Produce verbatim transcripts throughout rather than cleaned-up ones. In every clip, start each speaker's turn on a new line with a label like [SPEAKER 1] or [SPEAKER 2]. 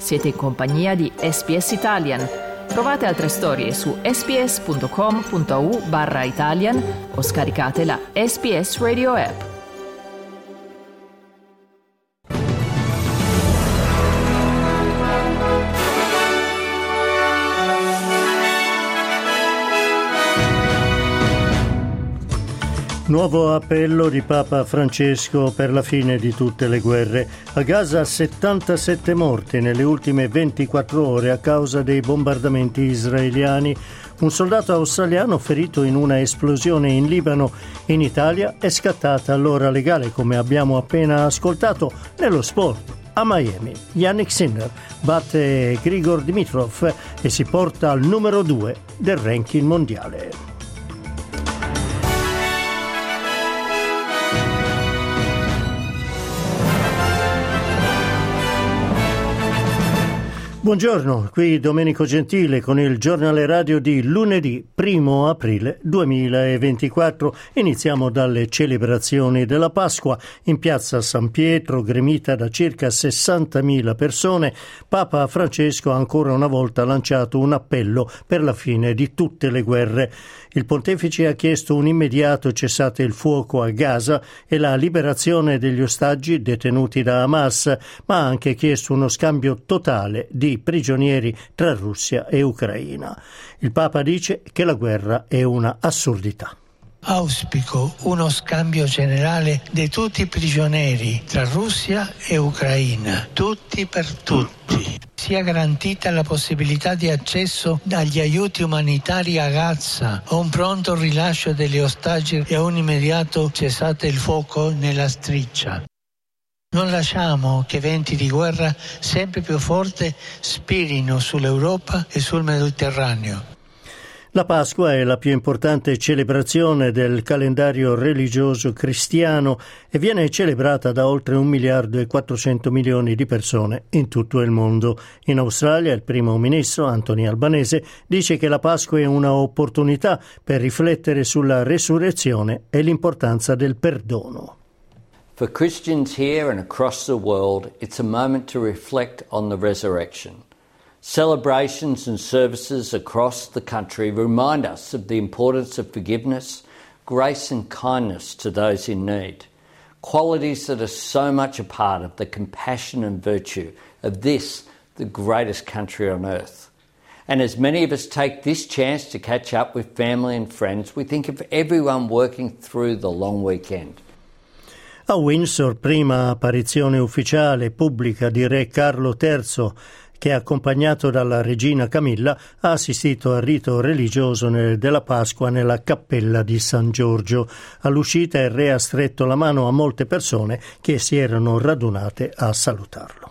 [SPEAKER 1] Siete in compagnia di S B S Italian. Trovate altre storie su sbs.com.au barra Italian o scaricate la S B S Radio app.
[SPEAKER 2] Nuovo appello di Papa Francesco per la fine di tutte le guerre. A Gaza settantasette morti nelle ultime ventiquattro ore a causa dei bombardamenti israeliani. Un soldato australiano ferito in una esplosione in Libano. In Italia è scattata l'ora legale, come abbiamo appena ascoltato. Nello sport, a Miami, Yannick Sinner batte Grigor Dimitrov e si porta al numero due del ranking mondiale. Buongiorno, qui Domenico Gentile con il giornale radio di lunedì primo aprile duemilaventiquattro. Iniziamo dalle celebrazioni della Pasqua. In piazza San Pietro, gremita da circa sessantamila persone, Papa Francesco ha ancora una volta lanciato un appello per la fine di tutte le guerre. Il pontefice ha chiesto un immediato cessate il fuoco a Gaza e la liberazione degli ostaggi detenuti da Hamas, ma ha anche chiesto uno scambio totale di prigionieri tra Russia e Ucraina. Il Papa dice che la guerra è una assurdità.
[SPEAKER 3] Auspico uno scambio generale di tutti i prigionieri tra Russia e Ucraina, tutti per tutti. Sia garantita la possibilità di accesso agli aiuti umanitari a Gaza, a un pronto rilascio degli ostaggi e a un immediato cessate il fuoco nella striscia. Non lasciamo che venti di guerra sempre più forti spirino sull'Europa e sul Mediterraneo.
[SPEAKER 2] La Pasqua è la più importante celebrazione del calendario religioso cristiano e viene celebrata da oltre un miliardo e quattrocento milioni di persone in tutto il mondo. In Australia il primo ministro Anthony Albanese dice che la Pasqua è una opportunità per riflettere sulla resurrezione e l'importanza del perdono.
[SPEAKER 4] For Christians here and across the world, it's a moment to reflect on the resurrection. Celebrations and services across the country remind us of the importance of forgiveness, grace and kindness to those in need, qualities that are so much a part of the compassion and virtue of this, the greatest country on earth. And as many of us take this chance to catch up with family and friends, we think of everyone working through the long weekend.
[SPEAKER 2] A Windsor, prima apparizione ufficiale pubblica di Re Carlo terzo, che accompagnato dalla regina Camilla ha assistito al rito religioso della Pasqua nella cappella di San Giorgio. All'uscita il re ha stretto la mano a molte persone che si erano radunate a salutarlo.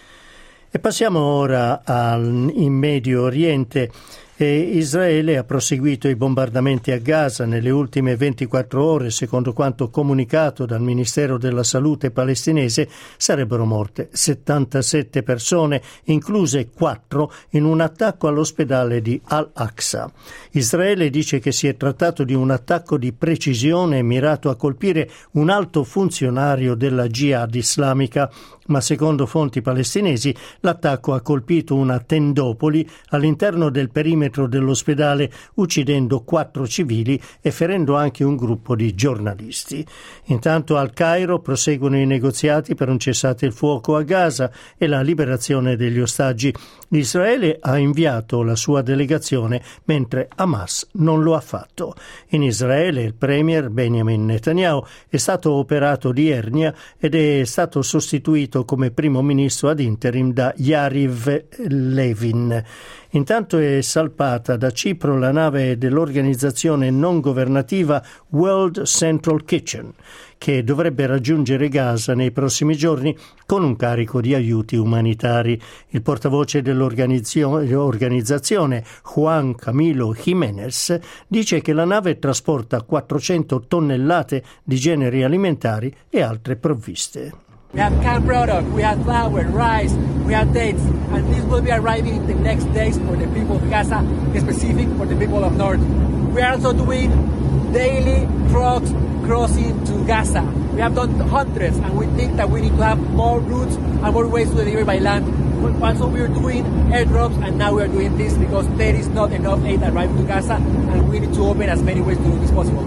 [SPEAKER 2] E passiamo ora al, in Medio Oriente. E Israele ha proseguito i bombardamenti a Gaza nelle ultime ventiquattro ore. Secondo quanto comunicato dal Ministero della Salute palestinese, sarebbero morte settantasette persone, incluse quattro in un attacco all'ospedale di Al-Aqsa. Israele dice che si è trattato di un attacco di precisione mirato a colpire un alto funzionario della Jihad islamica, ma secondo fonti palestinesi l'attacco ha colpito una tendopoli all'interno del perimetro dell'ospedale, uccidendo quattro civili e ferendo anche un gruppo di giornalisti. Intanto al Cairo proseguono i negoziati per un cessate il fuoco a Gaza e la liberazione degli ostaggi. Israele ha inviato la sua delegazione, mentre Hamas non lo ha fatto. In Israele il premier Benjamin Netanyahu è stato operato di ernia ed è stato sostituito come primo ministro ad interim da Yariv Levin. Intanto è salpata da Cipro la nave dell'organizzazione non governativa World Central Kitchen, che dovrebbe raggiungere Gaza nei prossimi giorni con un carico di aiuti umanitari. Il portavoce dell'organizzazione, Juan Camilo Jiménez, dice che la nave trasporta quattrocento tonnellate di generi alimentari e altre provviste.
[SPEAKER 5] We have canned product, we have flour, rice, we have dates, and this will be arriving in the next days for the people of Gaza, specific for the people of North. We are also doing daily trucks crossing to Gaza. We have done hundreds, and we think that we need to have more routes and more ways to deliver by land That's what we are doing, airdrops, and now we are doing this because there is not enough aid arriving to Gaza, and we need to open as many ways to do this possible.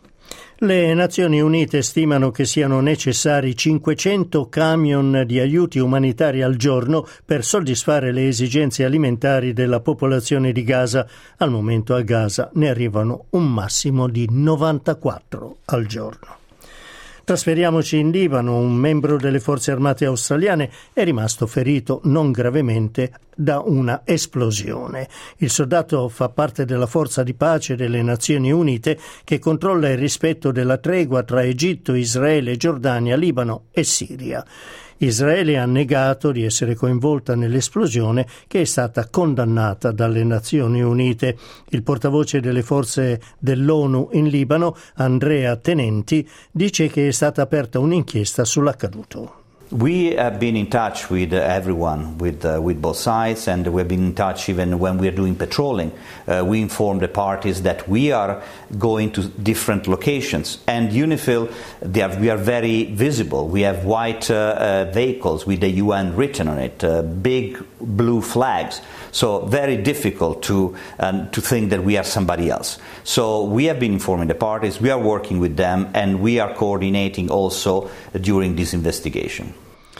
[SPEAKER 2] Le Nazioni Unite stimano che siano necessari cinquecento camion di aiuti umanitari al giorno per soddisfare le esigenze alimentari della popolazione di Gaza. Al momento a Gaza ne arrivano un massimo di novantaquattro al giorno. Trasferiamoci in Libano. Un membro delle forze armate australiane è rimasto ferito non gravemente da una esplosione. Il soldato fa parte della forza di pace delle Nazioni Unite che controlla il rispetto della tregua tra Egitto, Israele, Giordania, Libano e Siria. Israele ha negato di essere coinvolta nell'esplosione che è stata condannata dalle Nazioni Unite. Il portavoce delle forze dell'ONU in Libano, Andrea Tenenti, dice che è stata aperta un'inchiesta sull'accaduto.
[SPEAKER 6] We have been in touch with uh, everyone, with uh, with both sides, and we've been in touch even when we are doing patrolling. Uh, we inform the parties that we are going to different locations, and UNIFIL, they are, we are very visible. We have white uh, uh, vehicles with the U N written on it, uh, big blue flags. So very difficult to um, to think that we are somebody else. So we have been informing the parties. We are working with them, and we are coordinating also during this investigation.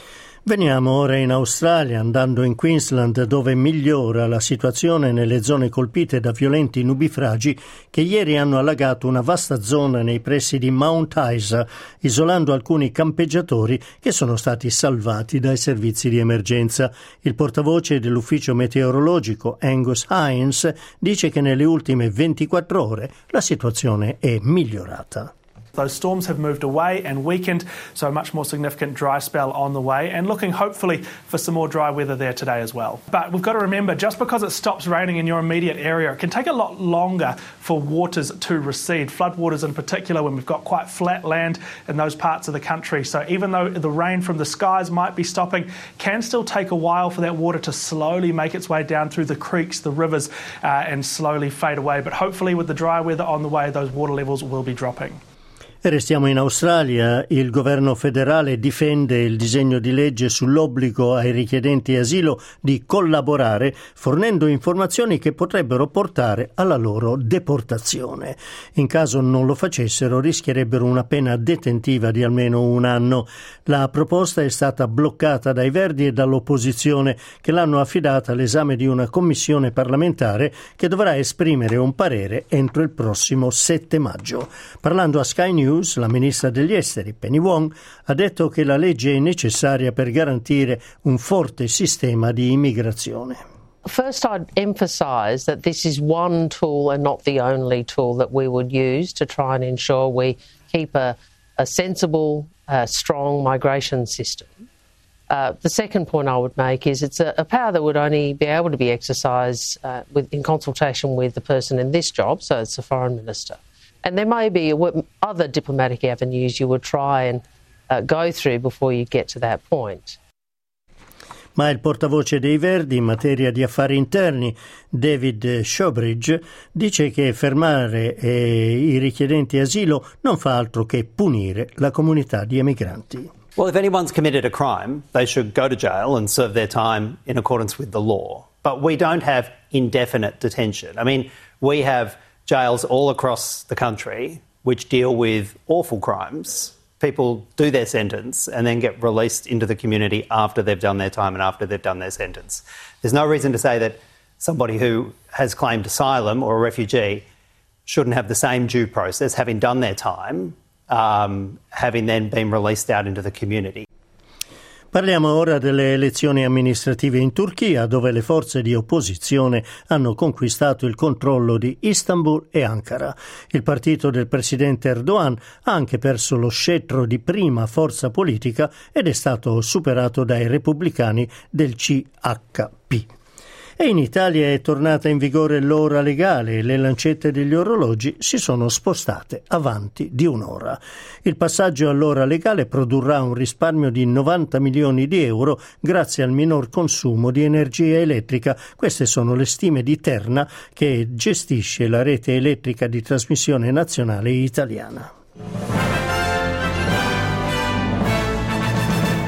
[SPEAKER 2] Veniamo ora in Australia, andando in Queensland, dove migliora la situazione nelle zone colpite da violenti nubifragi che ieri hanno allagato una vasta zona nei pressi di Mount Isa, isolando alcuni campeggiatori che sono stati salvati dai servizi di emergenza. Il portavoce dell'ufficio meteorologico, Angus Hines, dice che nelle ultime ventiquattro ore la situazione è migliorata.
[SPEAKER 7] Those storms have moved away and weakened, so a much more significant dry spell on the way, and looking hopefully for some more dry weather there today as well. But we've got to remember, just because it stops raining in your immediate area, it can take a lot longer for waters to recede, floodwaters in particular, when we've got quite flat land in those parts of the country. So even though the rain from the skies might be stopping, can still take a while for that water to slowly make its way down through the creeks, the rivers, uh, and slowly fade away. But hopefully with the dry weather on the way, those water levels will be dropping.
[SPEAKER 2] E restiamo in Australia. Il governo federale difende il disegno di legge sull'obbligo ai richiedenti asilo di collaborare, fornendo informazioni che potrebbero portare alla loro deportazione. In caso non lo facessero, rischierebbero una pena detentiva di almeno un anno. La proposta è stata bloccata dai Verdi e dall'opposizione, che l'hanno affidata all'esame di una commissione parlamentare che dovrà esprimere un parere entro il prossimo sette maggio. Parlando a Sky News, la ministra degli esteri, Penny Wong, ha detto che la legge è necessaria per garantire un forte sistema di immigrazione.
[SPEAKER 8] First, I'd emphasise that this is one tool and not the only tool that we would use to try and ensure we keep a, a sensible, uh, strong migration system. Uh, the second point I would make is it's a, a power that would only be able to be exercised uh, with, in consultation with the person in this job, so it's the foreign minister. And there may be other diplomatic avenues you would try and uh, go through before you get to that point.
[SPEAKER 2] Ma il portavoce dei Verdi in materia di affari interni, David Shobridge, dice che fermare eh, i richiedenti asilo non fa altro che punire la comunità di emigranti.
[SPEAKER 9] Well, if anyone's committed a crime, they should go to jail and serve their time in accordance with the law. But we don't have indefinite detention. I mean, we have jails all across the country which deal with awful crimes. People do their sentence and then get released into the community after they've done their time and after they've done their sentence. There's no reason to say that somebody who has claimed asylum or a refugee shouldn't have the same due process, having done their time, um, having then been released out into the community.
[SPEAKER 2] Parliamo ora delle elezioni amministrative in Turchia, dove le forze di opposizione hanno conquistato il controllo di Istanbul e Ankara. Il partito del presidente Erdogan ha anche perso lo scettro di prima forza politica ed è stato superato dai repubblicani del C H P. E in Italia è tornata in vigore l'ora legale e le lancette degli orologi si sono spostate avanti di un'ora. Il passaggio all'ora legale produrrà un risparmio di novanta milioni di euro grazie al minor consumo di energia elettrica. Queste sono le stime di Terna, che gestisce la rete elettrica di trasmissione nazionale italiana.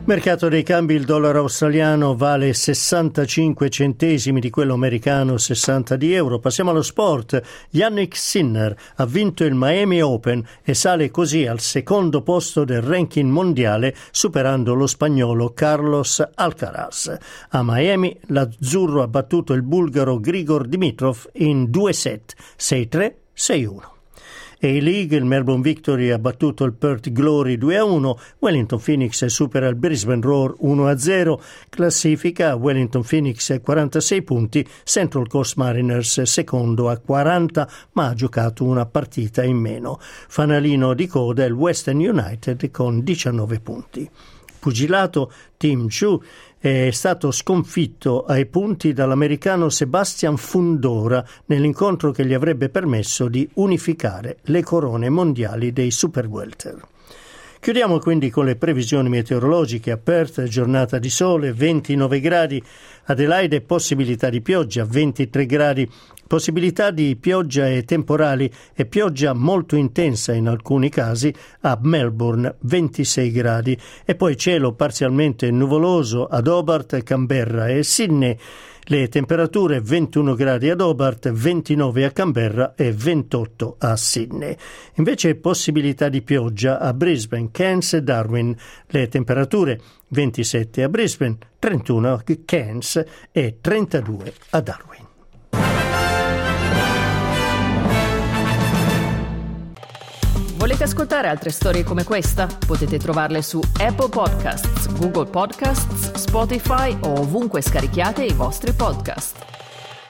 [SPEAKER 2] Mercato dei cambi: il dollaro australiano vale sessantacinque centesimi di quello americano, sessanta di euro. Passiamo allo sport. Jannik Sinner ha vinto il Miami Open e sale così al secondo posto del ranking mondiale, superando lo spagnolo Carlos Alcaraz. A Miami l'azzurro ha battuto il bulgaro Grigor Dimitrov in due set, sei tre, sei uno. A-League, il Melbourne Victory ha battuto il Perth Glory due a uno, Wellington Phoenix supera il Brisbane Roar uno a zero, classifica Wellington Phoenix quarantasei punti, Central Coast Mariners secondo a quaranta ma ha giocato una partita in meno. Fanalino di coda il Western United con diciannove punti. Pugilato, Tim Chu è stato sconfitto ai punti dall'americano Sebastian Fundora nell'incontro che gli avrebbe permesso di unificare le corone mondiali dei Super Welter. Chiudiamo quindi con le previsioni meteorologiche. A Perth giornata di sole, ventinove gradi, Adelaide possibilità di pioggia, ventitré gradi, possibilità di pioggia e temporali e pioggia molto intensa in alcuni casi a Melbourne, ventisei gradi, e poi cielo parzialmente nuvoloso ad Hobart, Canberra e Sydney. Le temperature ventuno gradi ad Hobart, ventinove a Canberra e ventotto a Sydney. Invece possibilità di pioggia a Brisbane, Cairns e Darwin. Le temperature ventisette a Brisbane, trentuno a Cairns e trentadue a Darwin.
[SPEAKER 1] Volete ascoltare altre storie come questa? Potete trovarle su Apple Podcasts, Google Podcasts, Spotify o ovunque scarichiate i vostri podcast.